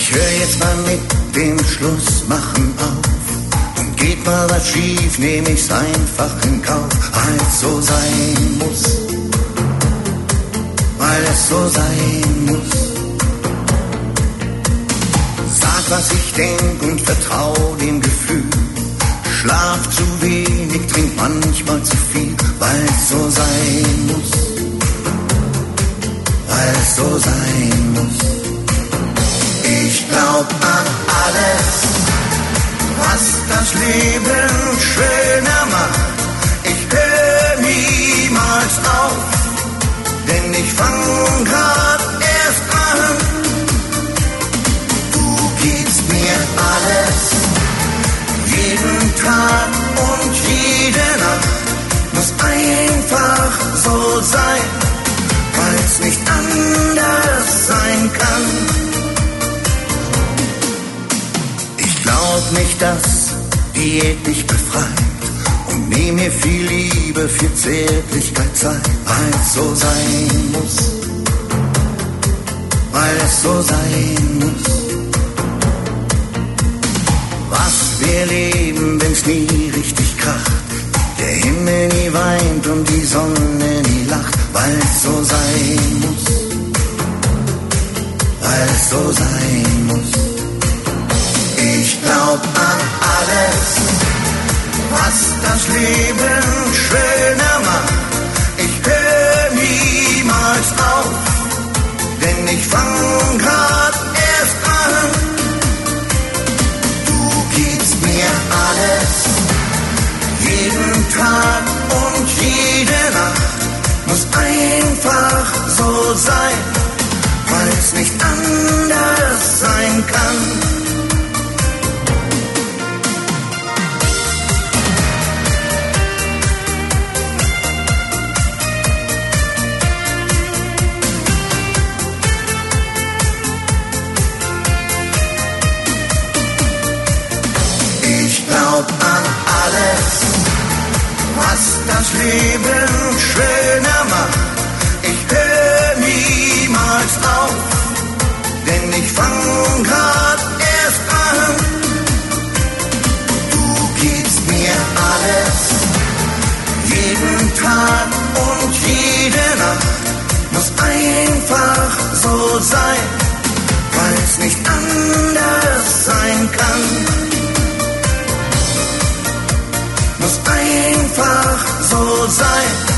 Ich höre jetzt mal mit dem Schlussmachen auf. Und geht mal was schief, nehm ich's einfach in Kauf, weil es so sein muss. Weil es so sein muss. Sag, was ich denk und vertrau dem Gefühl. Schlaf zu wenig, trink manchmal zu viel, weil es so sein muss. Weil es so sein muss. Ich glaub an alles, was das Leben schöner macht. Ich hör niemals auf, denn ich fang grad erst an. Du gibst mir alles, jeden Tag und jede Nacht. Muss einfach so sein, weil es nicht anders sein kann. Ich glaub nicht, dass Diät dich befreit und nehm mir viel Liebe für Zärtlichkeit Zeit, weil es so sein muss, weil es so sein muss. Was wir leben, wenn's nie richtig kracht, der Himmel nie weint und die Sonne nie lacht, weil es so sein muss, weil es so sein muss. Ich glaub an alles, was das Leben schöner macht. Ich hör niemals auf, denn ich fang grad erst an. Du gibst mir alles, jeden Tag und jede Nacht. Muss einfach so sein, weil es nicht anders sein kann. An alles, was das Leben schöner macht. Ich hör niemals auf, denn ich fang grad erst an. Du gibst mir alles, jeden Tag und jede Nacht. Muss einfach so sein, weil es nicht anders sein kann. Muss einfach so sein.